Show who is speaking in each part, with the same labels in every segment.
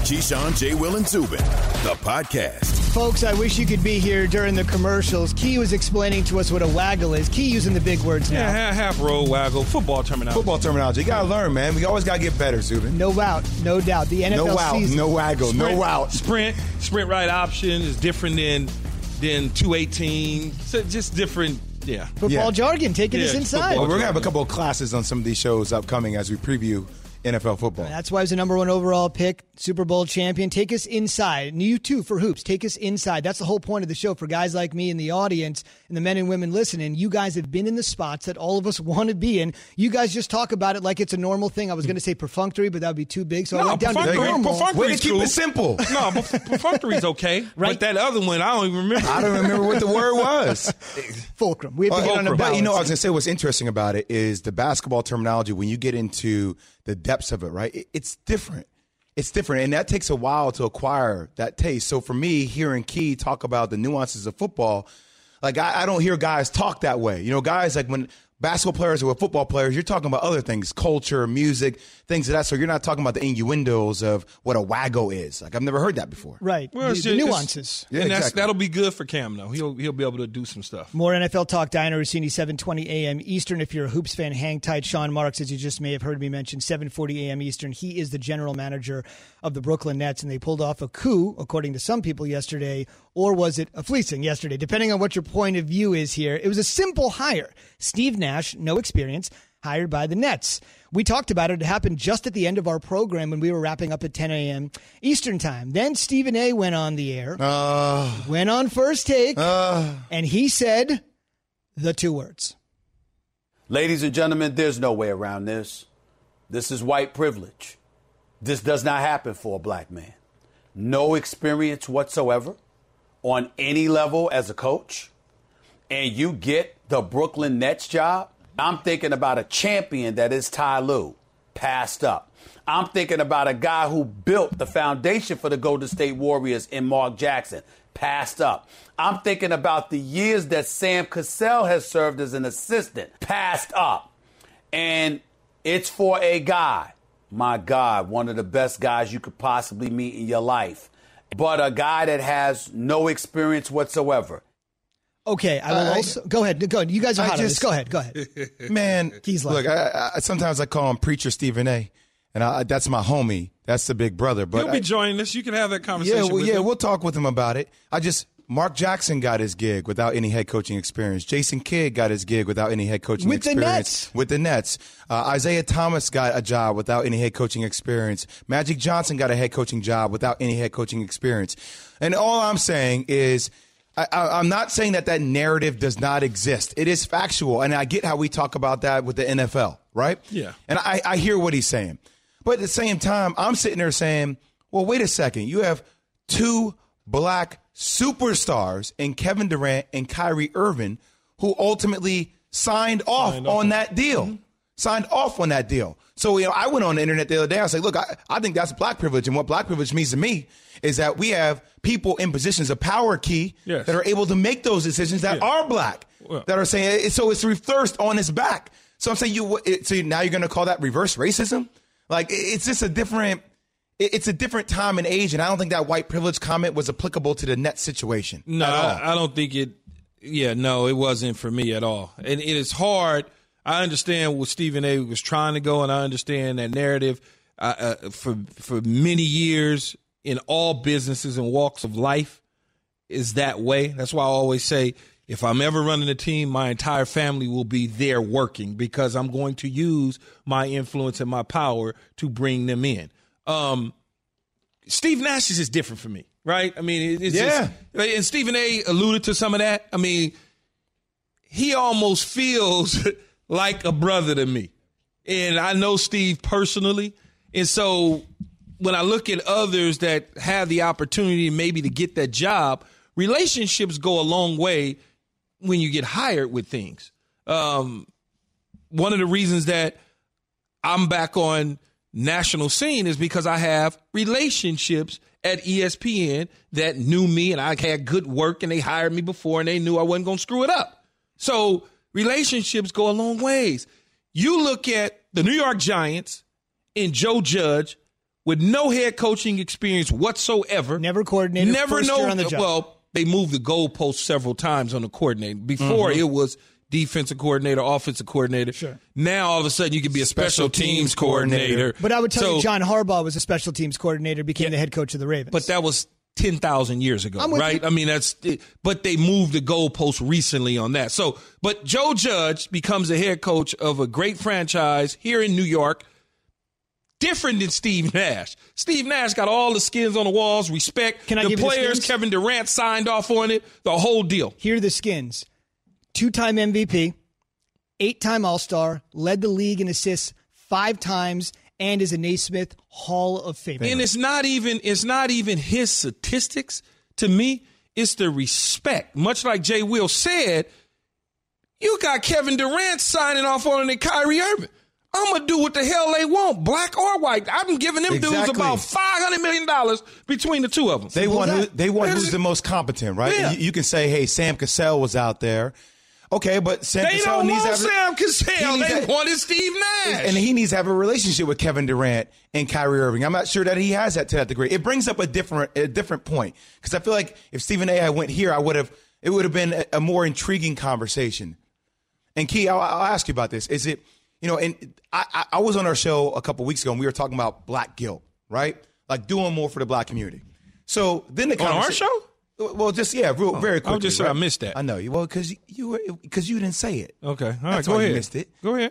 Speaker 1: Keyshawn, J. Will, and Zubin, the podcast.
Speaker 2: Folks, I wish you could be here during the commercials. Key was explaining to us what a waggle is. Key using the big words now.
Speaker 3: Yeah, half roll waggle, football terminology.
Speaker 4: Football terminology. You got to learn, man. We always got to get better, Zubin.
Speaker 2: No doubt. The NFL season.
Speaker 4: No waggle, no route.
Speaker 3: Sprint right option is different than 218. So just different, yeah.
Speaker 2: Football jargon, taking us inside.
Speaker 4: Well, we're going to have a couple of classes on some of these shows upcoming as we preview NFL football.
Speaker 2: That's why he was the number 1 overall pick, Super Bowl champion. Take us inside. And you too for Hoops. Take us inside. That's the whole point of the show for guys like me in the audience and the men and women listening. You guys have been in the spots that all of us want to be in. You guys just talk about it like it's a normal thing. I was going to say perfunctory, but that would be too big. So I went down to normal.
Speaker 4: Way to keep it simple.
Speaker 3: No, perfunctory's okay. Right? But that other one, I don't even remember.
Speaker 4: I don't remember what the word was.
Speaker 2: Fulcrum. We have to get on a balance.
Speaker 4: But you know, I was going to say what's interesting about it is the basketball terminology, when you get into the depths of it, right? It's different. It's different. And that takes a while to acquire that taste. So for me, hearing Key talk about the nuances of football, like I don't hear guys talk that way. You know, guys, like when basketball players or football players, you're talking about other things, culture, music, things of that. So you're not talking about the innuendos of what a waggle is. Like I've never heard that before.
Speaker 2: Right. Well, the nuances.
Speaker 3: Yeah, and exactly. That'll be good for Cam, though. He'll be able to do some stuff.
Speaker 2: More NFL talk, Diana Rossini, 7:20 a.m. Eastern. If you're a Hoops fan, hang tight. Sean Marks, as you just may have heard me mention, 7:40 a.m. Eastern. He is the general manager of the Brooklyn Nets, and they pulled off a coup, according to some people yesterday, or was it a fleecing yesterday? Depending on what your point of view is here. It was a simple hire. Steve Nash, no experience, hired by the Nets. We talked about it. It happened just at the end of our program when we were wrapping up at 10 a.m. Eastern time. Then Stephen A. went on the air, went on First Take, and he said the 2 words.
Speaker 5: Ladies and gentlemen, there's no way around this. This is white privilege. This does not happen for a black man. No experience whatsoever on any level as a coach, and you get the Brooklyn Nets job. I'm thinking about a champion that is Ty Lue, passed up. I'm thinking about a guy who built the foundation for the Golden State Warriors in Mark Jackson, passed up. I'm thinking about the years that Sam Cassell has served as an assistant, passed up. And it's for a guy, my God, one of the best guys you could possibly meet in your life, but a guy that has no experience whatsoever.
Speaker 2: Okay, I will also go ahead. You guys are hot on this. Go ahead.
Speaker 4: Man, look, I sometimes I call him Preacher Stephen A. And that's my homie. That's the big brother. But
Speaker 3: he'll be joining us. You can have that conversation.
Speaker 4: We'll talk with him about it. Mark Jackson got his gig without any head coaching experience. Jason Kidd got his gig without any head coaching experience. With the Nets. Isaiah Thomas got a job without any head coaching experience. Magic Johnson got a head coaching job without any head coaching experience. And all I'm saying is, I'm not saying that narrative does not exist. It is factual, and I get how we talk about that with the NFL, right?
Speaker 3: Yeah.
Speaker 4: And I hear what he's saying. But at the same time, I'm sitting there saying, well, wait a second. You have 2 black superstars in Kevin Durant and Kyrie Irving who ultimately signed off on that deal. Mm-hmm. Signed off on that deal. So, I went on the internet the other day. I said, look, I think that's black privilege. And what black privilege means to me is that we have people in positions of power, Key, that are able to make those decisions that are black, that are saying, so it's reversed on his back. So I'm saying, so now you're going to call that reverse racism? Like, it's just a different time and age. And I don't think that white privilege comment was applicable to the Nets situation.
Speaker 3: No, I don't think it. Yeah, no, it wasn't for me at all. And it is hard. I understand what Stephen A. was trying to go, and I understand that narrative for many years in all businesses and walks of life is that way. That's why I always say, if I'm ever running a team, my entire family will be there working because I'm going to use my influence and my power to bring them in. Steve Nash is just different for me, right? I mean, it's just, and Stephen A. alluded to some of that. I mean, he almost feels like a brother to me. And I know Steve personally. And so when I look at others that have the opportunity maybe to get that job, relationships go a long way when you get hired with things. One of the reasons that I'm back on national scene is because I have relationships at ESPN that knew me and I had good work and they hired me before and they knew I wasn't going to screw it up. So relationships go a long ways. You look at the New York Giants and Joe Judge with no head coaching experience whatsoever.
Speaker 2: Never coordinated.
Speaker 3: Never
Speaker 2: first year on the job.
Speaker 3: Well, they moved the goalpost several times on the coordinator. Before it was defensive coordinator, offensive coordinator.
Speaker 2: Sure.
Speaker 3: Now all of a sudden you can be a special teams coordinator.
Speaker 2: But I would tell you, John Harbaugh was a special teams coordinator, became the head coach of the Ravens.
Speaker 3: But that was 10,000 years ago, right?
Speaker 2: You.
Speaker 3: I mean, but they moved the goalpost recently on that. So, but Joe Judge becomes the head coach of a great franchise here in New York, different than Steve Nash. Steve Nash got all the skins on the walls, respect.
Speaker 2: Can I
Speaker 3: the
Speaker 2: give you
Speaker 3: players,
Speaker 2: the skins?
Speaker 3: Kevin Durant signed off on it, the whole deal.
Speaker 2: Here are the skins. 2-time MVP, 8-time All-Star, led the league in assists 5 times, and is a Naismith Hall of Famer.
Speaker 3: And it's not even his statistics. To me, it's the respect. Much like Jay Will said, you got Kevin Durant signing off on it and Kyrie Irving. I'm going to do what the hell they want, black or white. I'm giving them dudes about $500 million between the two of them.
Speaker 4: They want who's the most competent, right?
Speaker 3: Yeah.
Speaker 4: You can say, hey, Sam Cassell was out there. Okay, but Sam
Speaker 3: They
Speaker 4: Cassell
Speaker 3: don't
Speaker 4: needs
Speaker 3: want
Speaker 4: to have
Speaker 3: Sam Cassell. They wanted Steve Nash.
Speaker 4: and he needs to have a relationship with Kevin Durant and Kyrie Irving. I'm not sure that he has that to that degree. It brings up a different point because I feel like if Stephen A. had went here, it would have been a more intriguing conversation. And Key, I'll ask you about this. Is it, and I was on our show a couple weeks ago and we were talking about black guilt, right? Like doing more for the black community. So then the
Speaker 3: on our show.
Speaker 4: Well, just very quickly.
Speaker 3: I just said
Speaker 4: right?
Speaker 3: I missed that.
Speaker 4: I know you. Well, because you didn't say it.
Speaker 3: Okay, all right.
Speaker 4: That's
Speaker 3: Go
Speaker 4: why
Speaker 3: ahead.
Speaker 4: you missed it.
Speaker 3: Go ahead.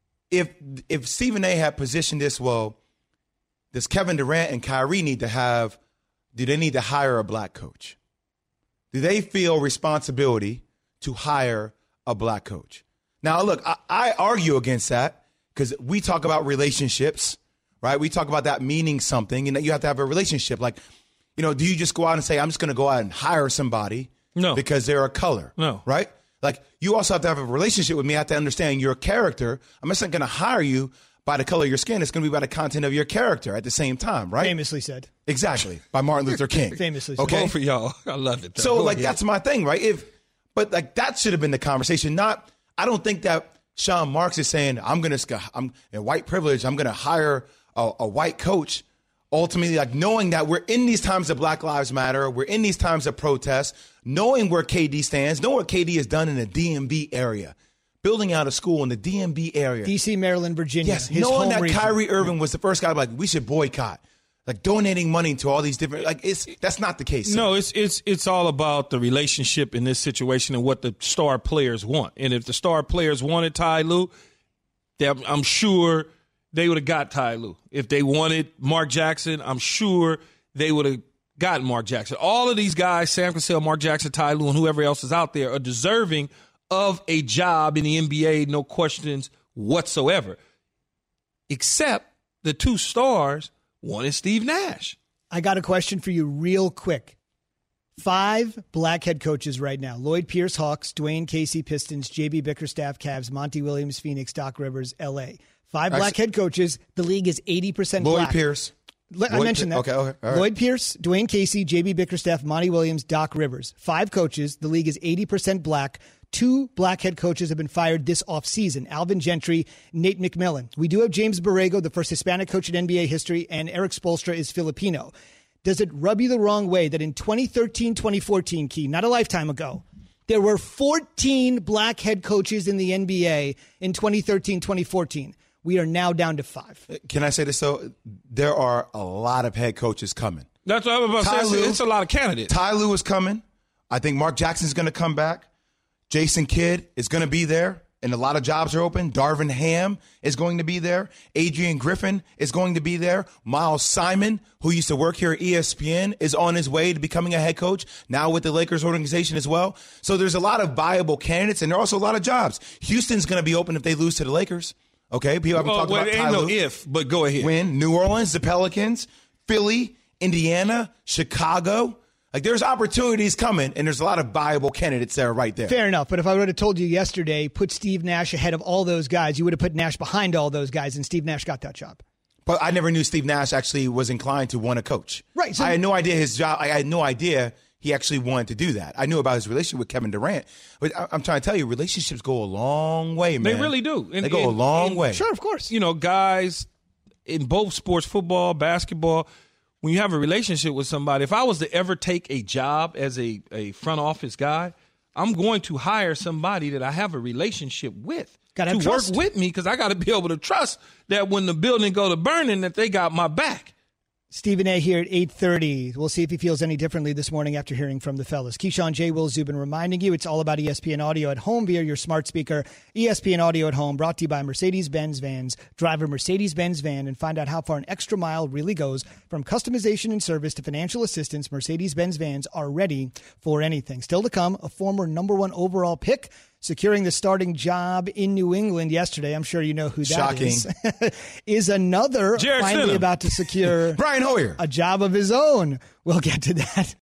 Speaker 4: If Stephen A. had positioned this, well, does Kevin Durant and Kyrie need to hire a black coach? Do they feel responsibility to hire a black coach? Now, look, I argue against that because we talk about relationships, right? We talk about that meaning something, and that you have to have a relationship. Like, do you just go out and say, I'm just going to go out and hire somebody because they're a color?
Speaker 3: No.
Speaker 4: Right? Like, you also have to have a relationship with me. I have to understand your character. I'm just not going to hire you by the color of your skin. It's going to be by the content of your character at the same time, right?
Speaker 2: Famously said.
Speaker 4: Exactly. By Martin Luther King.
Speaker 2: Famously said.
Speaker 4: Okay?
Speaker 3: Both for y'all. I love it. Though.
Speaker 4: So,
Speaker 3: Go
Speaker 4: like,
Speaker 3: ahead.
Speaker 4: that's my thing, right? But that should have been the conversation. I don't think that Sean Marks is saying, I'm in white privilege, I'm going to hire a white coach. Ultimately, like knowing that we're in these times of Black Lives Matter, we're in these times of protest, knowing where KD stands, knowing what KD has done in the DMV area, building out a school in the DMV area.
Speaker 2: D.C., Maryland, Virginia.
Speaker 4: Yes,
Speaker 2: his
Speaker 4: knowing
Speaker 2: home
Speaker 4: that
Speaker 2: region.
Speaker 4: Kyrie Irving was the first guy like, we should boycott. Like donating money to all these different, that's not the case.
Speaker 3: No, it's all about the relationship in this situation and what the star players want. And if the star players wanted Ty Lue, I'm sure they would have got Ty Lue. If they wanted Mark Jackson, I'm sure they would have gotten Mark Jackson. All of these guys, Sam Cassell, Mark Jackson, Ty Lue, and whoever else is out there are deserving of a job in the NBA, no questions whatsoever. Except the two stars wanted Steve Nash.
Speaker 2: I got a question for you real quick. 5 black head coaches right now. Lloyd Pierce, Hawks, Dwayne Casey, Pistons, J.B. Bickerstaff, Cavs, Monty Williams, Phoenix, Doc Rivers, L.A. 5 black head coaches. The league is 80% black.
Speaker 4: Lloyd Pierce.
Speaker 2: I mentioned that.
Speaker 4: Okay, all right.
Speaker 2: Lloyd Pierce, Dwayne Casey, J.B. Bickerstaff, Monty Williams, Doc Rivers. 5 coaches. The league is 80% black. 2 black head coaches have been fired this offseason. Alvin Gentry, Nate McMillan. We do have James Borrego, the first Hispanic coach in NBA history, and Eric Spoelstra is Filipino. Does it rub you the wrong way that in 2013, 2014, Key, not a lifetime ago, there were 14 black head coaches in the NBA in 2013, 2014? We are now down to 5.
Speaker 4: Can I say this, though? There are a lot of head coaches coming.
Speaker 3: That's what I was about to say. It's a lot of candidates.
Speaker 4: Ty Lue is coming. I think Mark Jackson's going to come back. Jason Kidd is going to be there, and a lot of jobs are open. Darvin Ham is going to be there. Adrian Griffin is going to be there. Miles Simon, who used to work here at ESPN, is on his way to becoming a head coach, now with the Lakers organization as well. So there's a lot of viable candidates, and there are also a lot of jobs. Houston's going to be open if they lose to the Lakers. Okay, people haven't talked about
Speaker 3: it ain't
Speaker 4: Ty
Speaker 3: no
Speaker 4: Lue.
Speaker 3: if, but go ahead.
Speaker 4: When New Orleans, the Pelicans, Philly, Indiana, Chicago. Like, there's opportunities coming, and there's a lot of viable candidates there right there.
Speaker 2: Fair enough, but if I would have told you yesterday, put Steve Nash ahead of all those guys, you would have put Nash behind all those guys, and Steve Nash got that job.
Speaker 4: But I never knew Steve Nash actually was inclined to want to coach.
Speaker 2: Right. So
Speaker 4: I had no idea his job. I had no idea he actually wanted to do that. I knew about his relationship with Kevin Durant. But I'm trying to tell you, relationships go a long way, man.
Speaker 3: They really do.
Speaker 4: They go a long way.
Speaker 2: Sure, of course.
Speaker 3: Guys in both sports, football, basketball, when you have a relationship with somebody, if I was to ever take a job as a front office guy, I'm going to hire somebody that I have a relationship with to work with me, because I got to be able to trust that when the building go to burning, that they got my back.
Speaker 2: Stephen A. here at 8:30. We'll see if he feels any differently this morning after hearing from the fellas. Keyshawn, J. Will Zubin reminding you it's all about ESPN Audio at home via your smart speaker. ESPN Audio at home, brought to you by Mercedes-Benz Vans. Drive a Mercedes-Benz van and find out how far an extra mile really goes. From customization and service to financial assistance, Mercedes-Benz Vans are ready for anything. Still to come, a former #1 overall pick securing the starting job in New England yesterday. I'm sure you know who that is. Is another
Speaker 3: Jared
Speaker 2: finally
Speaker 3: Stidham.
Speaker 2: about to secure
Speaker 4: Brian Hoyer,
Speaker 2: a job of his own. We'll get to that.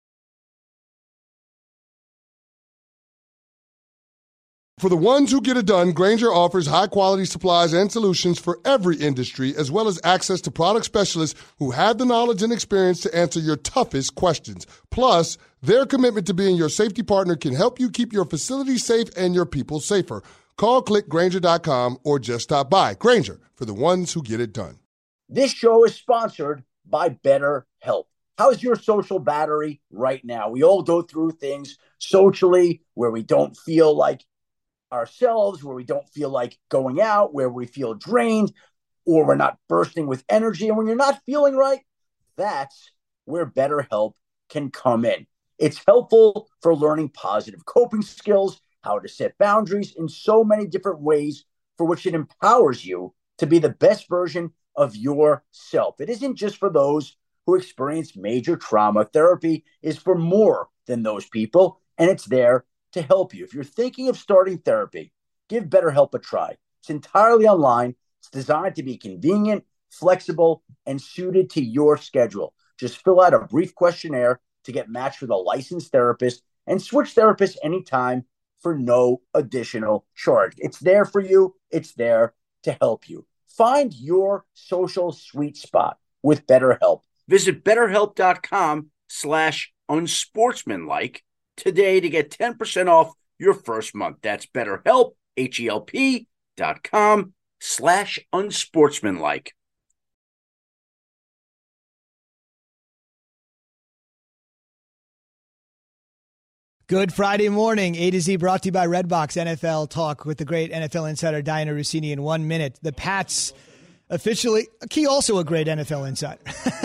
Speaker 6: For the ones who get it done, Grainger offers high-quality supplies and solutions for every industry, as well as access to product specialists who have the knowledge and experience to answer your toughest questions. Plus, their commitment to being your safety partner can help you keep your facility safe and your people safer. Call, click Grainger.com, or just stop by. Grainger, for the ones who get it done.
Speaker 7: This show is sponsored by BetterHelp. How's your social battery right now? We all go through things socially where we don't feel like ourselves, where we don't feel like going out, where we feel drained, or we're not bursting with energy. And when you're not feeling right, that's where BetterHelp can come in. It's helpful for learning positive coping skills, how to set boundaries in so many different ways, for which it empowers you to be the best version of yourself. It isn't just for those who experience major trauma. Therapy is for more than those people, and it's there to help you. If you're thinking of starting therapy, give BetterHelp a try. It's entirely online. It's designed to be convenient, flexible, and suited to your schedule. Just fill out a brief questionnaire to get matched with a licensed therapist and switch therapists anytime for no additional charge. It's there for you. It's there to help you. Find your social sweet spot with BetterHelp. Visit BetterHelp.com/unsportsmanlike today to get 10% off your first month. That's BetterHelp, HELP.com/unsportsmanlike.
Speaker 2: Good Friday morning. A to Z brought to you by Redbox NFL Talk with the great NFL insider Diana Rossini in 1 minute. The Pats officially, Key also a great NFL insider.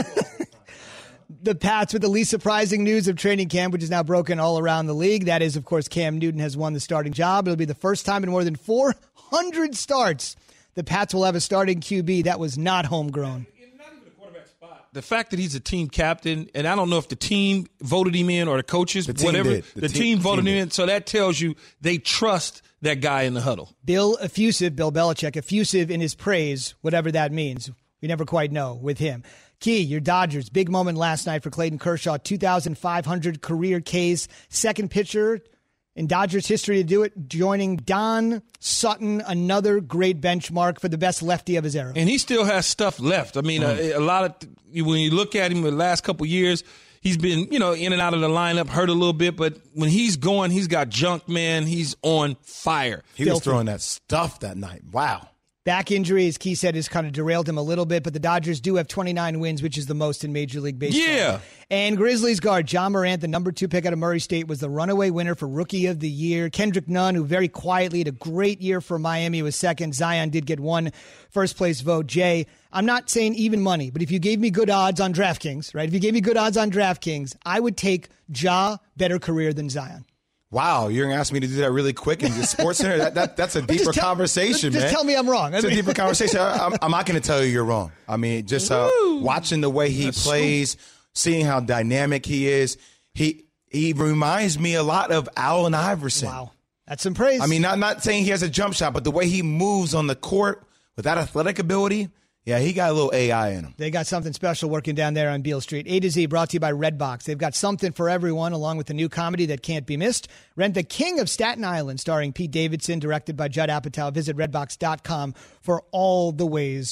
Speaker 2: The Pats with the least surprising news of training camp, which is now broken all around the league. That is, of course, Cam Newton has won the starting job. It'll be the first time in more than 400 starts the Pats will have a starting QB that was not homegrown.
Speaker 3: The fact that he's a team captain, and I don't know if the team voted him in or the coaches, whatever. The team voted him in, so that tells you they trust that guy in the huddle.
Speaker 2: Bill Belichick, effusive in his praise, whatever that means. We never quite know with him. Key, your Dodgers, big moment last night for Clayton Kershaw, 2,500 career Ks, second pitcher in Dodgers history to do it, joining Don Sutton, another great benchmark for the best lefty of his era.
Speaker 3: And he still has stuff left. I mean, a lot of when you look at him the last couple years, he's been, in and out of the lineup, hurt a little bit, but when he's going, he's got junk, man. He's on fire.
Speaker 4: He was throwing that stuff that night. Wow.
Speaker 2: Back injury, as Key said, has kind of derailed him a little bit, but the Dodgers do have 29 wins, which is the most in Major League Baseball.
Speaker 3: Yeah.
Speaker 2: And Grizzlies guard John Morant, the number 2 pick out of Murray State, was the runaway winner for Rookie of the Year. Kendrick Nunn, who very quietly had a great year for Miami, was second. Zion did get one first-place vote. Jay, I'm not saying even money, but if you gave me good odds on DraftKings, right? If you gave me good odds on DraftKings, I would take Ja better career than Zion.
Speaker 4: Wow, you're going to ask me to do that really quick in the Sports Center? That's a deeper conversation, man.
Speaker 2: Just tell me I'm wrong.
Speaker 4: It's a deeper conversation. I'm not going to tell you you're wrong. I mean, just watching the way he plays, seeing how dynamic he is, he reminds me a lot of Allen Iverson.
Speaker 2: Wow, that's some praise.
Speaker 4: I mean, not saying he has a jump shot, but the way he moves on the court with that athletic ability, yeah, he got a little AI in him.
Speaker 2: They got something special working down there on Beale Street. A to Z brought to you by Redbox. They've got something for everyone, along with the new comedy that can't be missed. Rent The King of Staten Island, starring Pete Davidson, directed by Judd Apatow. Visit redbox.com for all the ways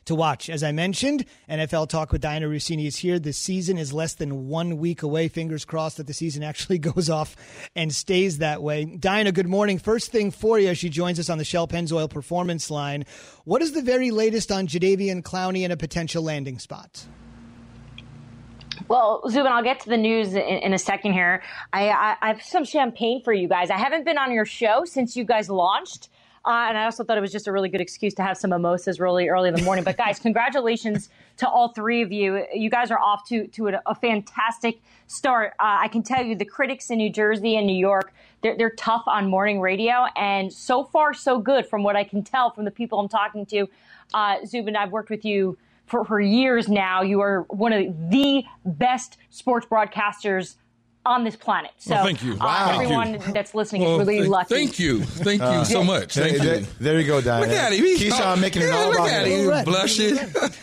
Speaker 2: to watch. As I mentioned, NFL Talk with Diana Russini is here. The season is less than 1 week away. Fingers crossed that the season actually goes off and stays that way. Diana, good morning. First thing for you, she joins us on the Shell Pennzoil Performance Line. What is the very latest on Jadeveon Clowney and a potential landing spot?
Speaker 8: Well, Zubin, I'll get to the news in a second here. I have some champagne for you guys. I haven't been on your show since you guys launched. And I also thought it was just a really good excuse to have some mimosas really early in the morning. But guys, congratulations to all three of you. You guys are off to a fantastic start. I can tell you the critics in New Jersey and New York, they're tough on morning radio. And so far, so good from what I can tell from the people I'm talking to. Zubin, I've worked with you for years now. You are one of the best sports broadcasters on this planet. So
Speaker 3: thank you. Wow.
Speaker 8: Everyone that's listening is really lucky.
Speaker 3: Thank you so much. Thank you.
Speaker 4: There you go, Diana.
Speaker 3: Look at him.
Speaker 4: Keyshawn making it all about him.
Speaker 3: Look at him blushing.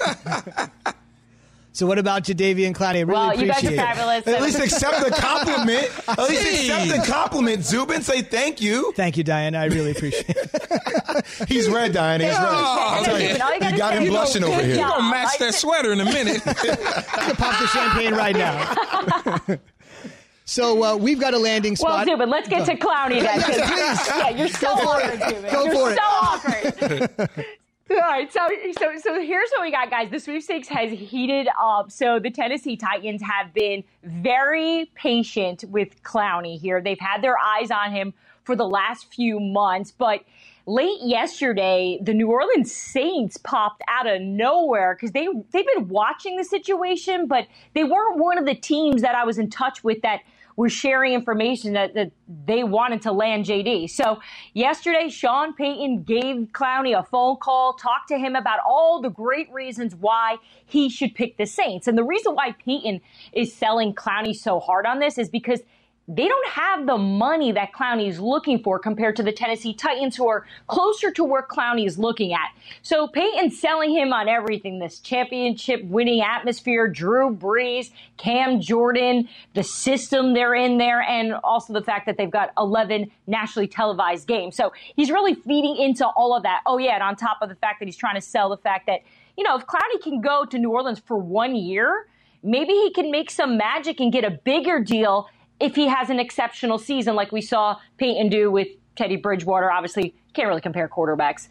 Speaker 2: So what about Jadeveon Clowney? I really appreciate
Speaker 8: you guys are fabulous.
Speaker 4: At least accept the compliment. At least accept the compliment, Zubin. Say thank you.
Speaker 2: Thank you, Diana. I really appreciate it.
Speaker 4: He's red, Diana. He's red. I'll tell you got him blushing over here.
Speaker 3: You're going to match that sweater in a minute.
Speaker 2: I'm going to pop the champagne right now. So we've got a landing spot.
Speaker 8: Well, Zubin, let's get to Clowney then. Yeah, you're so honored, Zubin. You're so honored. All right, so here's what we got, guys. The sweepstakes has heated up. So the Tennessee Titans have been very patient with Clowney here. They've had their eyes on him for the last few months. But late yesterday, the New Orleans Saints popped out of nowhere because they've been watching the situation, but they weren't one of the teams that I was in touch with that were sharing information that they wanted to land JD. So yesterday, Sean Payton gave Clowney a phone call, talked to him about all the great reasons why he should pick the Saints. And the reason why Payton is selling Clowney so hard on this is because they don't have the money that Clowney is looking for compared to the Tennessee Titans, who are closer to where Clowney is looking at. So Payton's selling him on everything, this championship winning atmosphere, Drew Brees, Cam Jordan, the system they're in there, and also the fact that they've got 11 nationally televised games. So he's really feeding into all of that. Oh, yeah, and on top of the fact that he's trying to sell the fact that, you know, if Clowney can go to New Orleans for 1 year, maybe he can make some magic and get a bigger deal if he has an exceptional season like we saw Payton do with Teddy Bridgewater. Obviously, can't really compare quarterbacks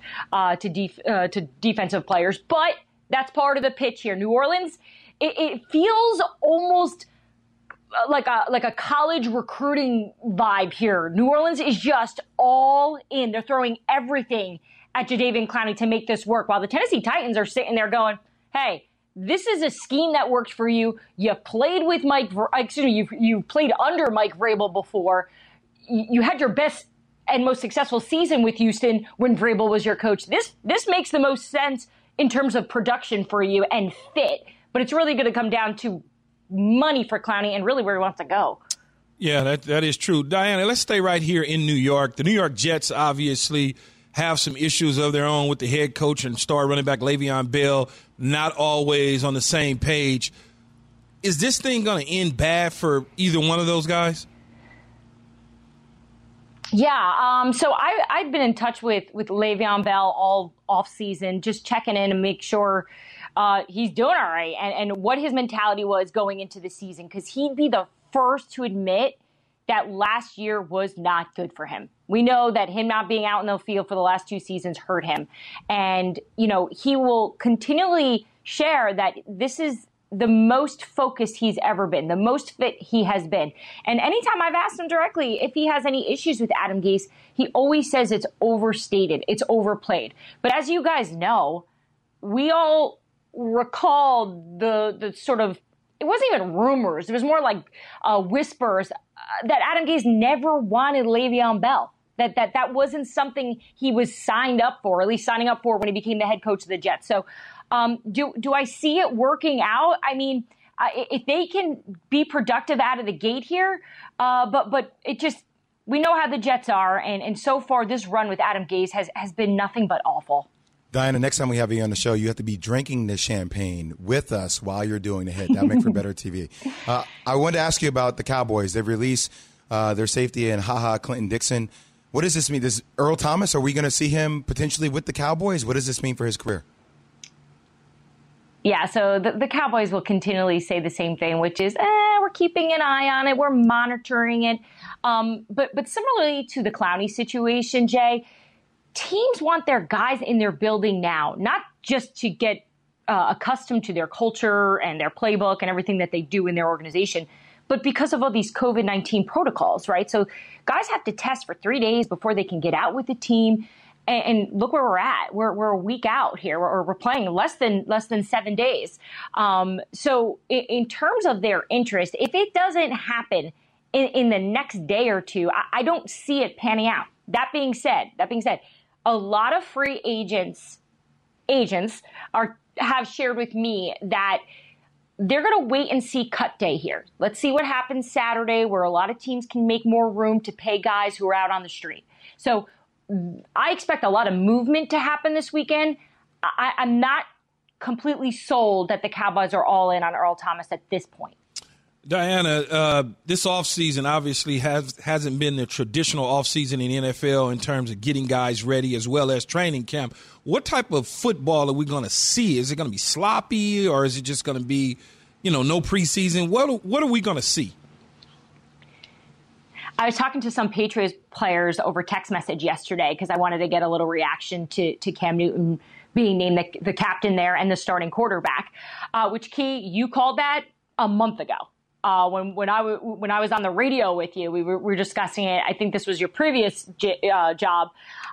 Speaker 8: to defensive players, but that's part of the pitch here. New Orleans, it feels almost like a college recruiting vibe here. New Orleans is just all in. They're throwing everything at Jadeveon Clowney to make this work, while the Tennessee Titans are sitting there going, hey, this is a scheme that worked for you. You played with you played under Mike Vrabel before. You had your best and most successful season with Houston when Vrabel was your coach. This makes the most sense in terms of production for you and fit. But it's really going to come down to money for Clowney and really where he wants to go.
Speaker 3: Yeah, that is true. Diana, let's stay right here in New York. The New York Jets obviously have some issues of their own with the head coach and star running back Le'Veon Bell, not always on the same page. Is this thing going to end bad for either one of those guys?
Speaker 8: Yeah, so I've been in touch with Le'Veon Bell all offseason, just checking in and make sure he's doing all right and what his mentality was going into the season, because he'd be the first to admit that last year was not good for him. We know that him not being out in the field for the last 2 seasons hurt him. And, you know, he will continually share that this is the most focused he's ever been, the most fit he has been. And anytime I've asked him directly if he has any issues with Adam Gase, he always says it's overstated, it's overplayed. But as you guys know, we all recall the sort of, it wasn't even rumors, it was more like whispers that Adam Gase never wanted Le'Veon Bell. That wasn't something he was signed up for, or at least signing up for when he became the head coach of the Jets. So do I see it working out? I mean, if they can be productive out of the gate here, but it just, we know how the Jets are, and so far this run with Adam Gase has been nothing but awful.
Speaker 4: Diana, next time we have you on the show, you have to be drinking the champagne with us while you're doing the hit. That'll make for better TV. I wanted to ask you about the Cowboys. They've released their safety and Clinton Dixon. What does this mean? This Earl Thomas, are we going to see him potentially with the Cowboys? What does this mean for his career?
Speaker 8: Yeah, so the Cowboys will continually say the same thing, which is, we're keeping an eye on it, we're monitoring it. But similarly to the Clowney situation, Jay, teams want their guys in their building now, not just to get accustomed to their culture and their playbook and everything that they do in their organization, but because of all these COVID-19 protocols, right? So guys have to test for 3 days before they can get out with the team. And look where we're at. We're a week out here. We're playing less than 7 days. So in terms of their interest, if it doesn't happen in the next day or two, I don't see it panning out. That being said, a lot of free agents have shared with me that they're going to wait and see cut day here. Let's see what happens Saturday, where a lot of teams can make more room to pay guys who are out on the street. So I expect a lot of movement to happen this weekend. I'm not completely sold that the Cowboys are all in on Earl Thomas at this point.
Speaker 3: Diana, this offseason obviously hasn't been the traditional offseason in the NFL in terms of getting guys ready as well as training camp. What type of football are we going to see? Is it going to be sloppy, or is it just going to be, no preseason? What are we going to see?
Speaker 8: I was talking to some Patriots players over text message yesterday because I wanted to get a little reaction to Cam Newton being named the captain there and the starting quarterback, which, Key, you called that a month ago. When I was on the radio with you, we were discussing it. I think this was your previous job.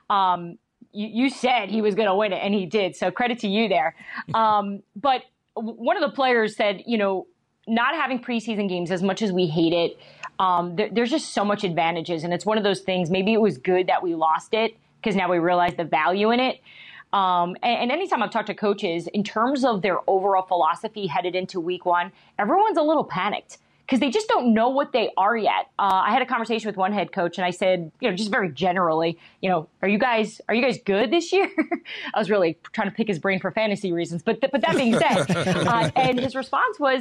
Speaker 8: You said he was going to win it, and he did. So credit to you there. But one of the players said, not having preseason games, as much as we hate it, there's just so much advantages. And it's one of those things, maybe it was good that we lost it because now we realize the value in it. And anytime I've talked to coaches, in terms of their overall philosophy headed into week one, everyone's a little panicked because they just don't know what they are yet. I had a conversation with one head coach, and I said, just very generally, are you guys good this year? I was really trying to pick his brain for fantasy reasons. But that being said, and his response was,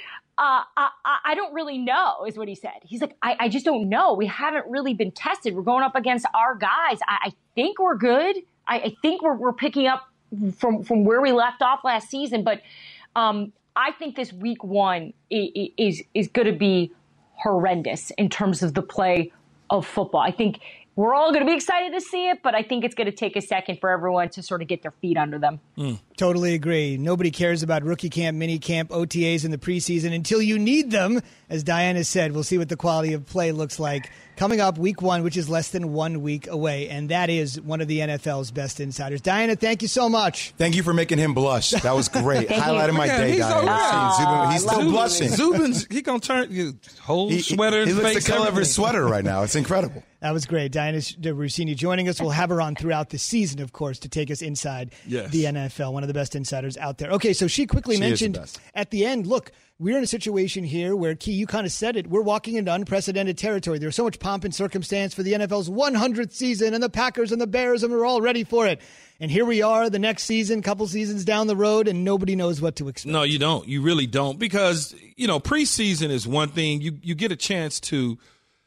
Speaker 8: I don't really know, is what he said. He's like, I just don't know. We haven't really been tested. We're going up against our guys. I think we're good. I think we're picking up from where we left off last season. But I think this week one is going to be horrendous in terms of the play of football. I think we're all going to be excited to see it, but I think it's going to take a second for everyone to sort of get their feet under them.
Speaker 2: Totally agree. Nobody cares about rookie camp, mini camp, OTAs in the preseason until you need them. As Diana said, we'll see what the quality of play looks like coming up week one, which is less than 1 week away. And that is one of the NFL's best insiders. Diana, thank you so much.
Speaker 4: Thank you for making him blush. That was great. Highlighted my day, Diana. He's still blushing.
Speaker 3: Zubin's, he going to turn his whole sweater.
Speaker 4: He looks the color of his sweater right now. It's incredible.
Speaker 2: That was great. Diana Russini joining us. We'll have her on throughout the season, of course, to take us inside the NFL. One of the best insiders out there. Okay, so she quickly mentioned at the end, look, we're in a situation here where, Key, you kind of said it, we're walking into unprecedented territory. There's so much pomp and circumstance for the NFL's 100th season, and the Packers and the Bears, and we're all ready for it. And here we are the next season, couple seasons down the road, and nobody knows what to expect.
Speaker 3: No, you don't. You really don't. Because, preseason is one thing. You get a chance to,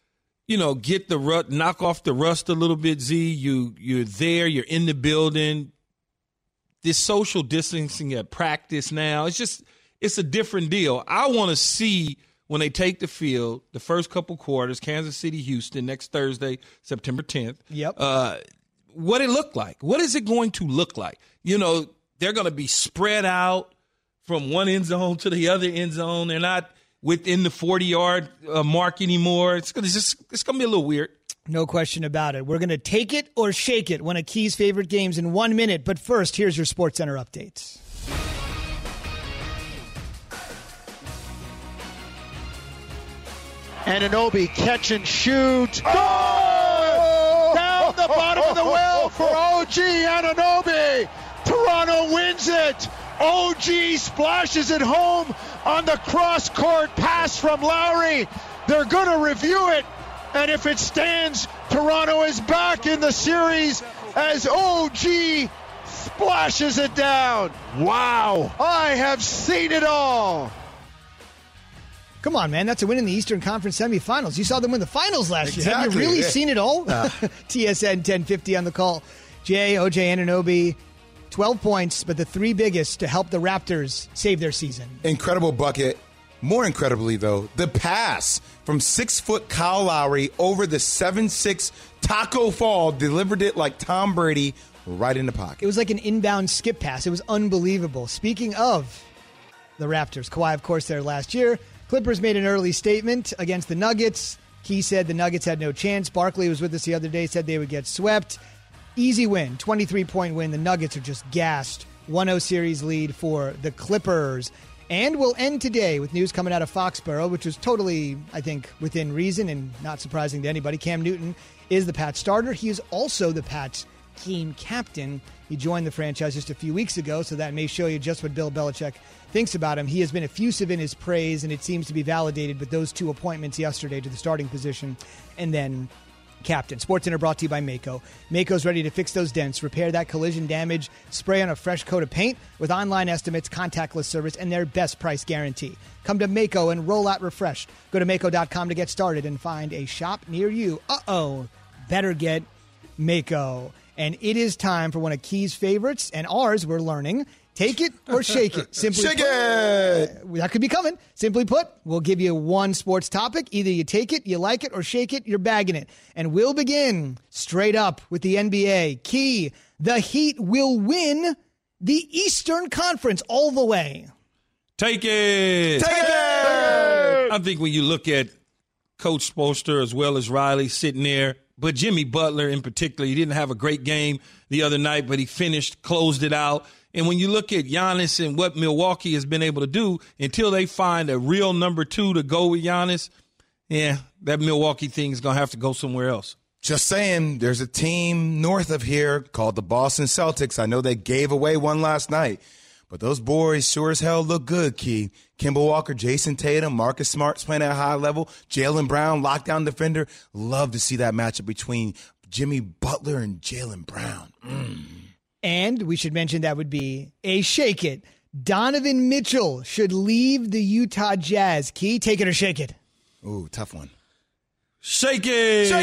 Speaker 3: get the knock off the rust a little bit, Z. You're there. You're in the building. This social distancing at practice now, it's a different deal. I want to see when they take the field, the first couple quarters, Kansas City, Houston, next Thursday, September 10th.
Speaker 2: Yep.
Speaker 3: What it look like. What is it going to look like? They're going to be spread out from one end zone to the other end zone. They're not within the 40-yard mark anymore. It's going to be a little weird.
Speaker 2: No question about it. We're going to take it or shake it, one of Key's favorite games, in 1 minute. But first, here's your SportsCenter updates.
Speaker 9: Anunoby catch and shoot. Oh! Down the bottom of the well for OG Anunoby. Toronto wins it. OG splashes it home on the cross-court pass from Lowry. They're going to review it. And if it stands, Toronto is back in the series as OG splashes it down. Wow. I have seen it all.
Speaker 2: Come on, man. That's a win in the Eastern Conference semifinals. You saw them win the finals last year. Have you really seen it all? TSN 1050 on the call. OJ Anunoby, 12 points, but the 3 biggest to help the Raptors save their season.
Speaker 4: Incredible bucket. More incredibly, though, the pass from 6-foot Kyle Lowry over the 7'6" Taco Fall, delivered it like Tom Brady right in the pocket.
Speaker 2: It was like an inbound skip pass. It was unbelievable. Speaking of the Raptors, Kawhi, of course, there last year. Clippers made an early statement against the Nuggets. He said the Nuggets had no chance. Barkley was with us the other day, said they would get swept. Easy win, 23-point win. The Nuggets are just gassed. 1-0 series lead for the Clippers. And we'll end today with news coming out of Foxborough, which was totally, I think, within reason and not surprising to anybody. Cam Newton is the Pats starter. He is also the Pats team captain. He joined the franchise just a few weeks ago, so that may show you just what Bill Belichick thinks about him. He has been effusive in his praise, and it seems to be validated with those 2 appointments yesterday to the starting position and then captain. SportsCenter brought to you by Mako. Mako's ready to fix those dents, repair that collision damage, spray on a fresh coat of paint with online estimates, contactless service, and their best price guarantee. Come to Mako and roll out refreshed. Go to Mako.com to get started and find a shop near you. Better get Mako. And it is time for one of Key's favorites, and ours, we're learning. Take it or shake it. Simply
Speaker 4: shake
Speaker 2: put,
Speaker 4: it!
Speaker 2: That could be coming. Simply put, we'll give you one sports topic. Either you take it, you like it, or shake it, you're bagging it. And we'll begin straight up with the NBA. Key, the Heat will win the Eastern Conference all the way.
Speaker 3: Take it!
Speaker 4: Take it!
Speaker 3: I think when you look at Coach Spoelstra as well as Riley sitting there, but Jimmy Butler in particular, he didn't have a great game the other night, but he closed it out. And when you look at Giannis and what Milwaukee has been able to do, until they find a real number 2 to go with Giannis, that Milwaukee thing is going to have to go somewhere else.
Speaker 4: Just saying, there's a team north of here called the Boston Celtics. I know they gave away one last night, but those boys sure as hell look good, Key. Kemba Walker, Jason Tatum, Marcus Smart's playing at a high level, Jaylen Brown, lockdown defender. Love to see that matchup between Jimmy Butler and Jaylen Brown.
Speaker 2: And we should mention that would be a shake it. Donovan Mitchell should leave the Utah Jazz. Key, take it or shake it?
Speaker 4: Ooh, tough one.
Speaker 3: Shake it!
Speaker 4: Shake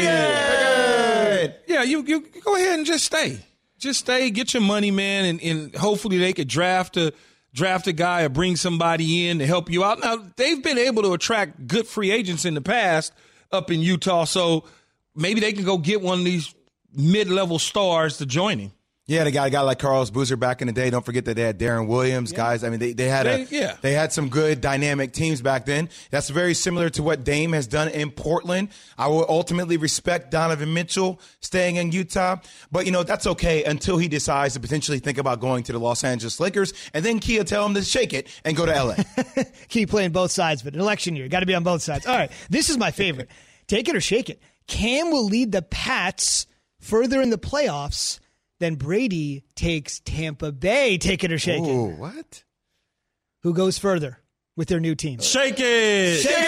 Speaker 4: it!
Speaker 3: Yeah, you go ahead and just stay. Just stay, get your money, man, and hopefully they could draft a guy or bring somebody in to help you out. Now, they've been able to attract good free agents in the past up in Utah, so maybe they can go get one of these mid-level stars to join him.
Speaker 4: Yeah, they got a guy like Carlos Boozer back in the day. Don't forget that they had Darren Williams, guys. I mean, they had some good dynamic teams back then. That's very similar to what Dame has done in Portland. I will ultimately respect Donovan Mitchell staying in Utah, but that's okay until he decides to potentially think about going to the Los Angeles Lakers, and then Key will tell him to shake it and go to LA.
Speaker 2: Key playing both sides of it. An election year, got to be on both sides. All right, this is my favorite. Take it or shake it. Cam will lead the Pats further in the playoffs. Then Brady takes Tampa Bay. Take it or shake it.
Speaker 4: Ooh, what?
Speaker 2: Who goes further with their new team?
Speaker 3: Shake it!
Speaker 2: Shake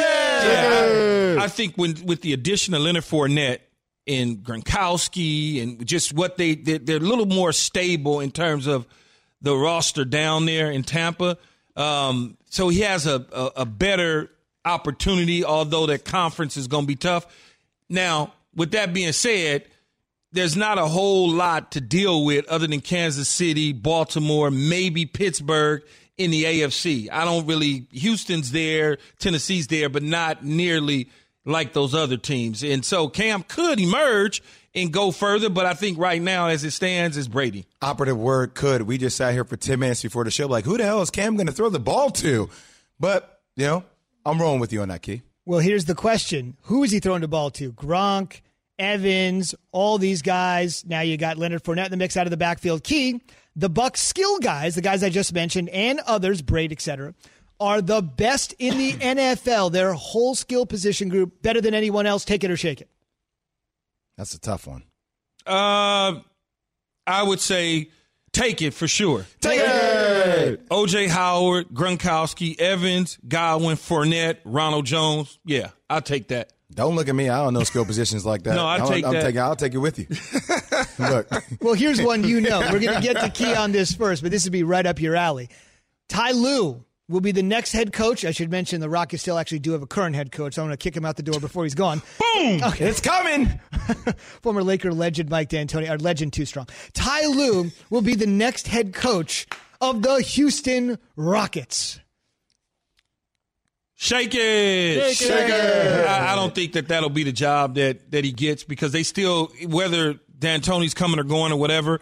Speaker 2: it!
Speaker 3: I think with the addition of Leonard Fournette and Gronkowski and just what they're a little more stable in terms of the roster down there in Tampa. So he has a better opportunity, although that conference is going to be tough. Now, with that being said, there's not a whole lot to deal with other than Kansas City, Baltimore, maybe Pittsburgh in the AFC. Houston's there, Tennessee's there, but not nearly like those other teams. And so Cam could emerge and go further, but I think right now, as it stands, it's Brady.
Speaker 4: Operative word could. We just sat here for 10 minutes before the show like, who the hell is Cam going to throw the ball to? But, I'm rolling with you on that, Key.
Speaker 2: Well, here's the question. Who is he throwing the ball to? Gronk, Evans, all these guys. Now you got Leonard Fournette in the mix out of the backfield. Key, the Bucs skill guys, the guys I just mentioned, and others, Braid, etc., are the best in the NFL. Their whole skill position group, better than anyone else. Take it or shake it.
Speaker 4: That's a tough one.
Speaker 3: I would say take it for sure.
Speaker 4: Take it!
Speaker 3: O.J. Howard, Gronkowski, Evans, Godwin, Fournette, Ronald Jones. Yeah, I'll take that.
Speaker 4: Don't look at me. I don't know skill positions like that.
Speaker 3: No, I'll take that.
Speaker 4: I'll take it with you. Look.
Speaker 2: Well, here's one We're going to get to Key on this first, but this would be right up your alley. Ty Lue will be the next head coach. I should mention the Rockets still actually do have a current head coach, so I'm going to kick him out the door before he's gone.
Speaker 4: Boom! Okay. It's coming!
Speaker 2: Former Laker legend Mike D'Antoni, or legend too strong. Ty Lue will be the next head coach of the Houston Rockets.
Speaker 3: Shake it. Shake it. I don't think that'll be the job that he gets, because they still, whether D'Antoni's coming or going or whatever,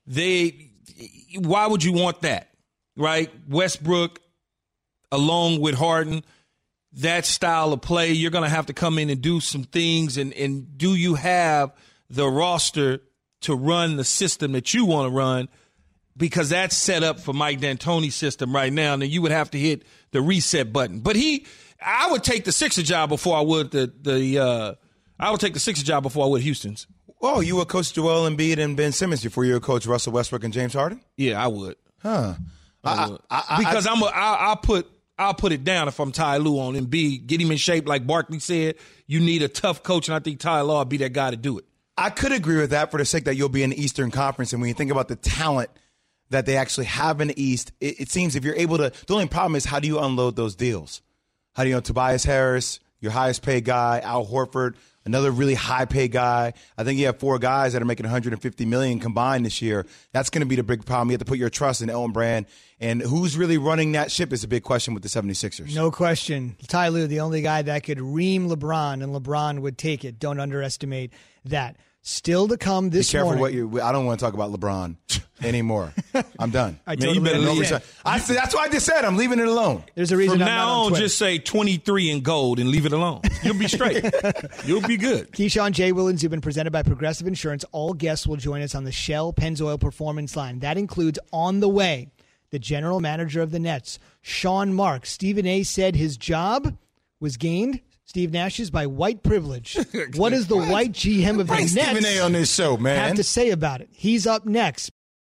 Speaker 3: why would you want that, right? Westbrook, along with Harden, that style of play, you're going to have to come in and do some things. And do you have the roster to run the system that you want to run? Because that's set up for Mike D'Antoni's system right now. And then you would have to hit the reset button. But I would take the Sixers job before I would I would take the Sixers job before I would Houston's.
Speaker 4: Oh, you would coach Joel Embiid and Ben Simmons before you would coach Russell Westbrook and James Harden?
Speaker 3: Yeah, I would.
Speaker 4: Huh.
Speaker 3: I would. Because I'll put it down if I'm Ty Lue on Embiid. Get him in shape, like Barkley said. You need a tough coach, and I think Ty Lue will be that guy to do it.
Speaker 4: I could agree with that for the sake that you'll be in the Eastern Conference, and when you think about the talent that they actually have in the East, it seems if you're able to, the only problem is how do you unload those deals? How do you Tobias Harris, your highest paid guy, Al Horford, another really high paid guy. I think you have 4 guys that are making $150 million combined this year. That's going to be the big problem. You have to put your trust in Elton Brand. And who's really running that ship is a big question with the 76ers.
Speaker 2: No question. Ty Lue, the only guy that could ream LeBron, and LeBron would take it. Don't underestimate that. Still to come this morning.
Speaker 4: Be careful I don't want to talk about LeBron anymore. I'm done.
Speaker 2: I totally understand.
Speaker 4: That's what I just said. I'm leaving it alone.
Speaker 2: There's a reason.
Speaker 3: From
Speaker 2: I'm
Speaker 3: now
Speaker 2: not
Speaker 3: on, just say 23 in gold and leave it alone. You'll be straight. You'll be good.
Speaker 2: Keyshawn, J. Will, and Zubin, presented by Progressive Insurance. All guests will join us on the Shell Pennzoil Performance Line. That includes, on the way, the general manager of the Nets, Sean Marks. Stephen A. said his job was gained, Steve Nash's, by white privilege. What does the white GM of the Nets
Speaker 4: Stephen A. on this show, man.
Speaker 2: have to say about it? He's up next.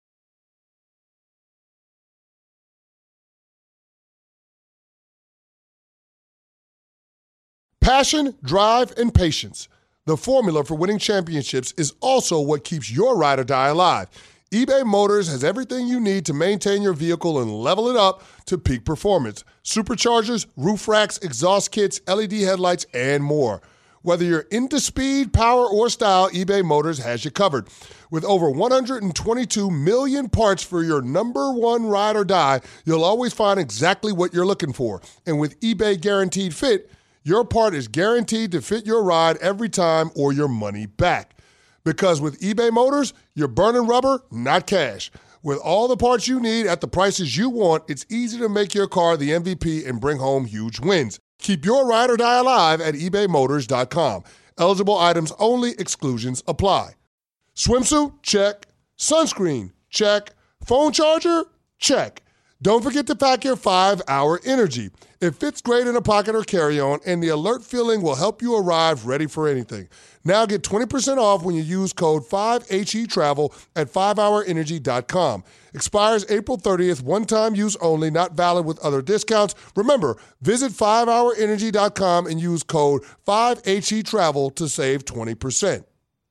Speaker 6: Passion, drive, and patience. The formula for winning championships is also what keeps your ride or die alive. eBay Motors has everything you need to maintain your vehicle and level it up to peak performance. Superchargers, roof racks, exhaust kits, LED headlights, and more. Whether you're into speed, power, or style, eBay Motors has you covered. With over 122 million parts for your number one ride or die, you'll always find exactly what you're looking for. And with eBay Guaranteed Fit, your part is guaranteed to fit your ride every time or your money back. Because with eBay Motors, you're burning rubber, not cash. With all the parts you need at the prices you want, it's easy to make your car the MVP and bring home huge wins. Keep your ride or die alive at ebaymotors.com. Eligible items only. Exclusions apply. Swimsuit? Check. Sunscreen? Check. Phone charger? Check. Don't forget to pack your 5-Hour Energy. It fits great in a pocket or carry-on, and the alert feeling will help you arrive ready for anything. Now get 20% off when you use code 5HETRAVEL at 5hourenergy.com. Expires April 30th, one-time use only, not valid with other discounts. Remember, visit 5hourenergy.com and use code 5HETRAVEL to save 20%.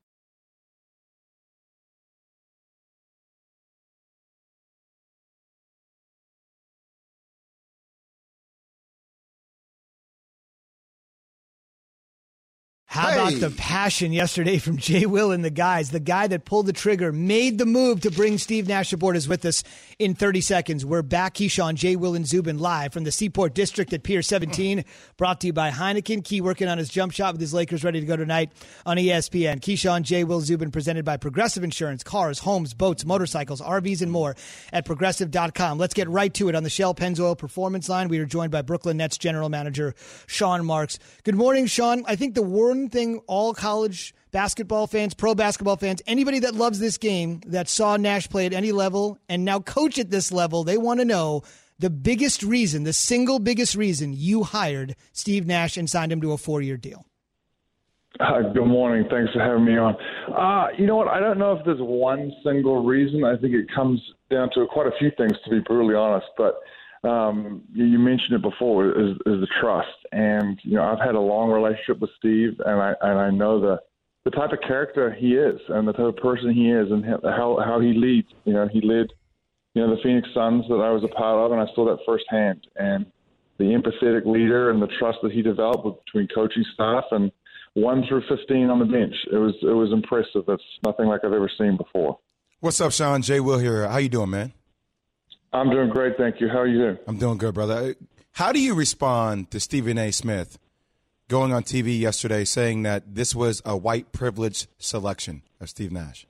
Speaker 2: How about the passion yesterday from Jay Will and the guys? The guy that pulled the trigger, made the move to bring Steve Nash aboard is with us in 30 seconds. We're back. Keyshawn, Jay Will, and Zubin live from the Seaport District at Pier 17, brought to you by Heineken. Key working on his jump shot with his Lakers ready to go tonight on ESPN. Keyshawn, Jay Will, Zubin, presented by Progressive Insurance. Cars, homes, boats, motorcycles, RVs, and more at Progressive.com. Let's get right to it on the Shell Pennzoil Performance Line. We are joined by Brooklyn Nets General Manager Sean Marks. Good morning, Sean. I think the one thing all college basketball fans, pro basketball fans, anybody that loves this game, that saw Nash play at any level and now coach at this level, they want to know the biggest reason, the single biggest reason you hired Steve Nash and signed him to a 4-year deal.
Speaker 10: Good morning. Thanks for having me on. You know what? I don't know if there's one single reason. I think it comes down to quite a few things, to be brutally honest. But you mentioned it before, is the trust. And, you know, I've had a long relationship with Steve, and I know the type of character he is and the type of person he is and how he leads. You know, he led the Phoenix Suns that I was a part of, and I saw that firsthand. And the empathetic leader and the trust that he developed between coaching staff and 1 through 15 on the bench, it was impressive. That's nothing like I've ever seen before.
Speaker 4: What's up, Sean? Jay Will here. How you doing, man?
Speaker 10: I'm doing great, thank you. How are you doing?
Speaker 4: I'm doing good, brother. How do you respond to Stephen A. Smith going on TV yesterday saying that this was a white privilege selection of Steve Nash?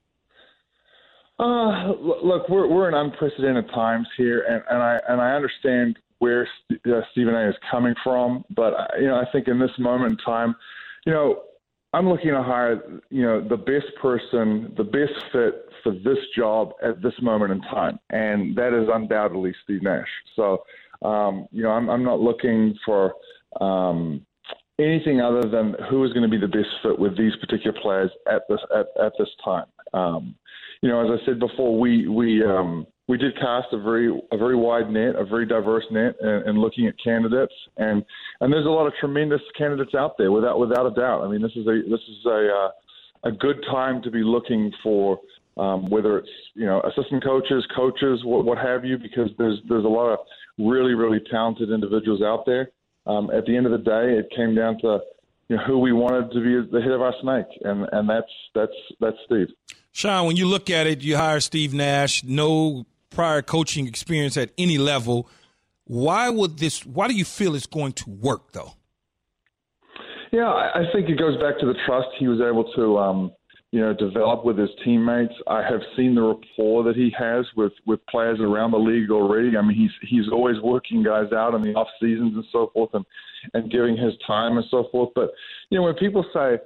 Speaker 10: Look, we're in unprecedented times here, and I understand where Stephen A. is coming from, but I think in this moment in time, I'm looking to hire the best person, the best fit for this job at this moment in time, and that is undoubtedly Steve Nash. So, I'm not looking for anything other than who is going to be the best fit with these particular players at this time. As I said before, we did cast a very wide net, a very diverse net, in looking at candidates, and there's a lot of tremendous candidates out there without a doubt. I mean, this is a good time to be looking for whether it's assistant coaches, what have you, because there's a lot of really, really talented individuals out there. At the end of the day, it came down to who we wanted to be the head of our snake, and that's Steve.
Speaker 3: Sean, when you look at it, you hire Steve Nash, no prior coaching experience at any level. Why do you feel it's going to work, though?
Speaker 10: Yeah, I think it goes back to the trust he was able to develop with his teammates. I have seen the rapport that he has with players around the league already. I mean, he's always working guys out in the off seasons and so forth, and giving his time and so forth. But when people say,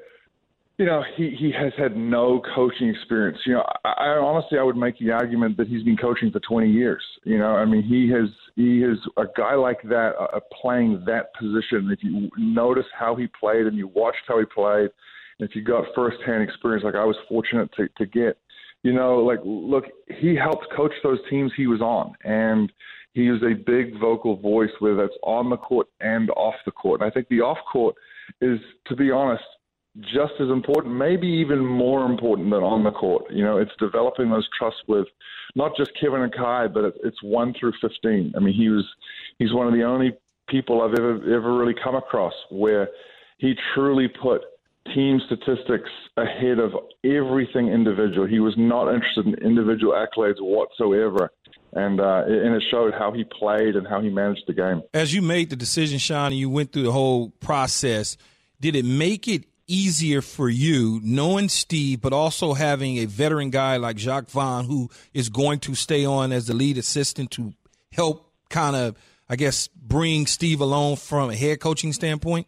Speaker 10: he has had no coaching experience, I honestly would make the argument that he's been coaching for 20 years. I mean, he is a guy like that playing that position. If you notice how he played and you watched how he played, if you got firsthand experience like I was fortunate to get, look, he helped coach those teams he was on, and he is a big vocal voice, whether that's on the court and off the court. And I think the off court is, to be honest, just as important, maybe even more important than on the court. It's developing those trusts with not just Kevin and Kai, but it's 1 through 15. I mean, he's one of the only people I've ever really come across where he truly put team statistics ahead of everything individual. He was not interested in individual accolades whatsoever. And it showed how he played and how he managed the game. As
Speaker 3: you made the decision, Sean, and you went through the whole process, did it make it easier for you knowing Steve, but also having a veteran guy like Jacques Vaughn who is going to stay on as the lead assistant to help kind of, I guess, bring Steve along from a head coaching standpoint?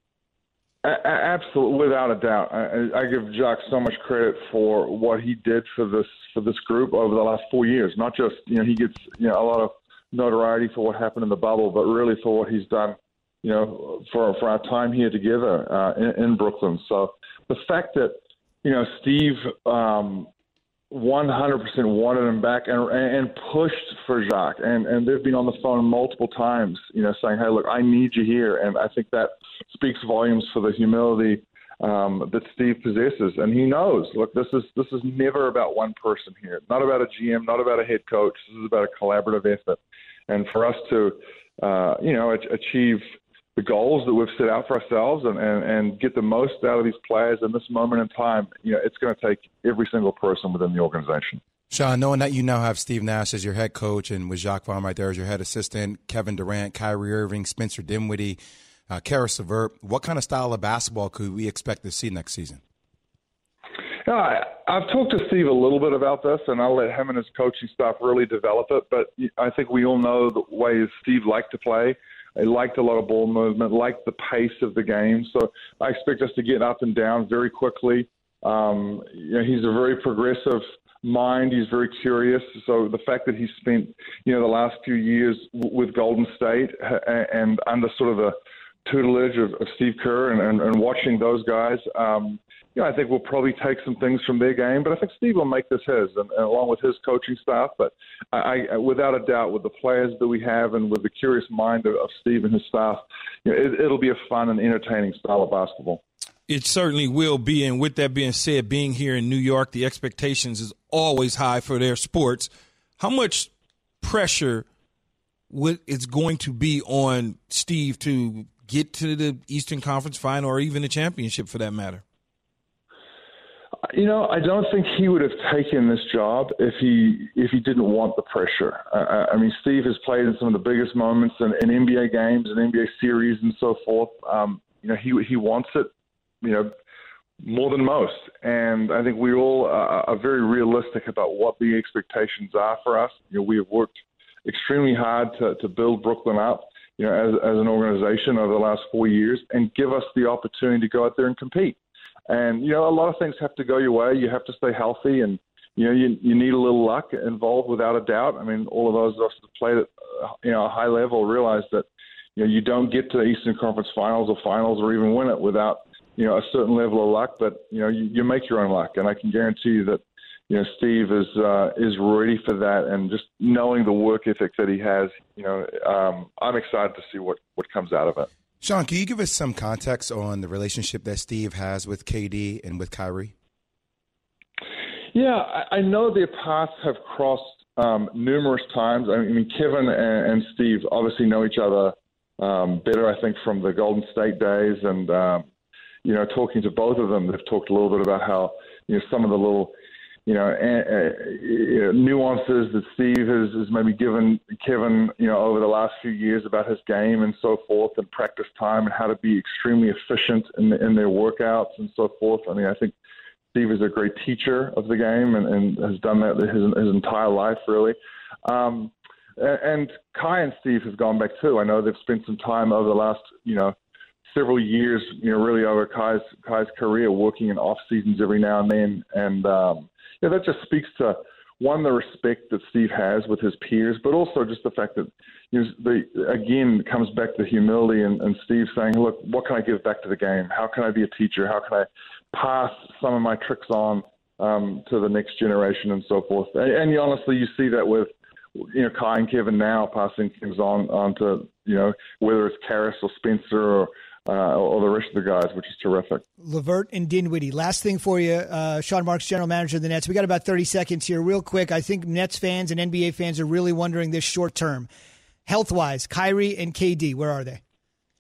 Speaker 10: Absolutely, without a doubt. I give Jacques so much credit for what he did for this group over the last 4 years. Not just he gets a lot of notoriety for what happened in the bubble, but really for what he's done for our time here together in Brooklyn. So the fact that Steve 100% wanted him back and pushed for Jacques, and they've been on the phone multiple times, saying, "Hey, look, I need you here," and I think that speaks volumes for the humility that Steve possesses, and he knows. Look, this is never about one person here. Not about a GM, not about a head coach. This is about a collaborative effort, and for us to achieve the goals that we've set out for ourselves and get the most out of these players in this moment in time, it's going to take every single person within the organization.
Speaker 4: Sean, knowing that you now have Steve Nash as your head coach and with Jacques Vaughn right there as your head assistant, Kevin Durant, Kyrie Irving, Spencer Dinwiddie, Karis LeVert, what kind of style of basketball could we expect to see next season?
Speaker 10: I've talked to Steve a little bit about this, and I'll let him and his coaching staff really develop it. But I think we all know the way Steve liked to play. He liked a lot of ball movement, liked the pace of the game. So I expect us to get up and down very quickly. He's a very progressive mind. He's very curious. So the fact that he spent, the last few years with Golden State and under sort of the tutelage of Steve Kerr and watching those guys, I think we'll probably take some things from their game, but I think Steve will make this his, and along with his coaching staff. But I without a doubt, with the players that we have and with the curious mind of Steve and his staff, it'll be a fun and entertaining style of basketball.
Speaker 3: It certainly will be, and with that being said, being here in New York, the expectations is always high for their sports. How much pressure it's going to be on Steve to get to the Eastern Conference Final or even the championship for that matter?
Speaker 10: I don't think he would have taken this job if he didn't want the pressure. I mean, Steve has played in some of the biggest moments in NBA games and NBA series and so forth. He wants it, more than most. And I think we all are very realistic about what the expectations are for us. We have worked extremely hard to build Brooklyn up, as an organization over the last 4 years and give us the opportunity to go out there and compete. And, a lot of things have to go your way. You have to stay healthy and, you need a little luck involved without a doubt. I mean, all of those of us that played at, a high level realize that, you don't get to Eastern Conference Finals or even win it without, a certain level of luck. But, you make your own luck. And I can guarantee you that, Steve is ready for that. And just knowing the work ethic that he has, I'm excited to see what comes out of it.
Speaker 4: Sean, can you give us some context on the relationship that Steve has with KD and with Kyrie?
Speaker 10: Yeah, I know their paths have crossed numerous times. I mean, Kevin and Steve obviously know each other better, I think, from the Golden State days. And, talking to both of them, they've talked a little bit about how, some of the little, nuances that Steve has maybe given Kevin, over the last few years about his game and so forth, and practice time and how to be extremely efficient in their workouts and so forth. I mean, I think Steve is a great teacher of the game and has done that his entire life, really. And Kai and Steve have gone back too. I know they've spent some time over the last, several years, really over Kai's career, working in off seasons every now and then, and that just speaks to, one, the respect that Steve has with his peers, but also just the fact that, again, comes back to humility and Steve saying, look, what can I give back to the game? How can I be a teacher? How can I pass some of my tricks on to the next generation and so forth? And honestly, you see that with, Kai and Kevin now passing things on to, whether it's Karis or Spencer or the rest of the guys, which is terrific.
Speaker 2: LeVert and Dinwiddie. Last thing for you, Sean Marks, general manager of the Nets. We got about 30 seconds here. Real quick, I think Nets fans and NBA fans are really wondering this short term. Health-wise, Kyrie and KD, where are they?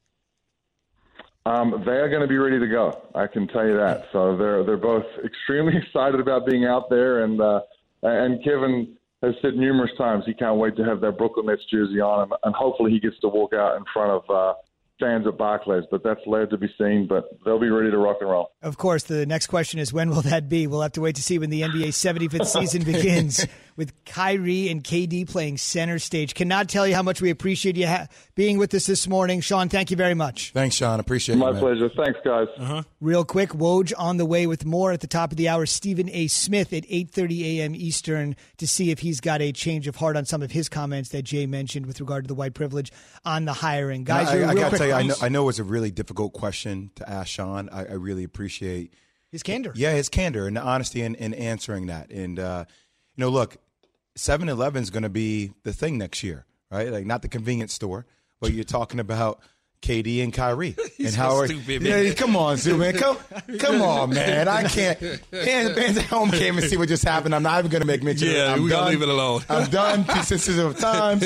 Speaker 10: They are going to be ready to go. I can tell you that. So they're both extremely excited about being out there, and Kevin has said numerous times he can't wait to have that Brooklyn Nets jersey on, and hopefully he gets to walk out in front of fans at Barclays, but that's later to be seen, but they'll be ready to rock and roll.
Speaker 2: Of course, the next question is, when will that be? We'll have to wait to see when the NBA 75th season begins with Kyrie and KD playing center stage. Cannot tell you how much we appreciate you being with us this morning. Sean, thank you very much.
Speaker 4: Thanks, Sean. Appreciate it.
Speaker 10: My pleasure. Thanks, guys.
Speaker 2: Real quick, Woj on the way with more at the top of the hour. Stephen A. Smith at 8:30 a.m. Eastern to see if he's got a change of heart on some of his comments that Jay mentioned with regard to the white privilege on the hiring. Guys,
Speaker 4: I got to tell you, I know it's a really difficult question to ask Sean. I really appreciate
Speaker 2: his candor.
Speaker 4: Yeah, his candor and the honesty in answering that. And, look, 7-Eleven is going to be the thing next year, right? Like, not the convenience store, but you're talking about KD and Kyrie.
Speaker 3: He's
Speaker 4: and how
Speaker 3: so stupid, man.
Speaker 4: Yeah, come on, Zoo, man. Come on, man. I can't. Fans at home came and see what just happened. I'm not even going to make mention of it.
Speaker 3: Yeah, we're going to leave it alone.
Speaker 4: I'm done too sensitive of times.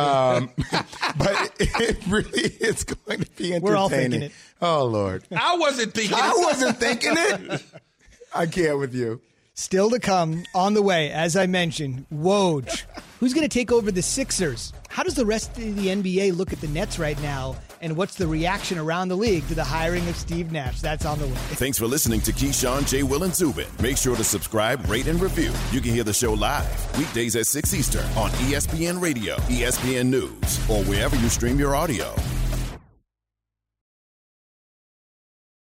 Speaker 4: But it really is going to be entertaining.
Speaker 2: We're all thinking it.
Speaker 4: Oh, Lord.
Speaker 3: I wasn't thinking
Speaker 4: it. I can't with you.
Speaker 2: Still to come, on the way, as I mentioned, Woj. Who's going to take over the Sixers? How does the rest of the NBA look at the Nets right now? And what's the reaction around the league to the hiring of Steve Nash? That's on the way.
Speaker 1: Thanks for listening to Keyshawn, J. Will, and Zubin. Make sure to subscribe, rate, and review. You can hear the show live weekdays at 6 Eastern on ESPN Radio, ESPN News, or wherever you stream your audio.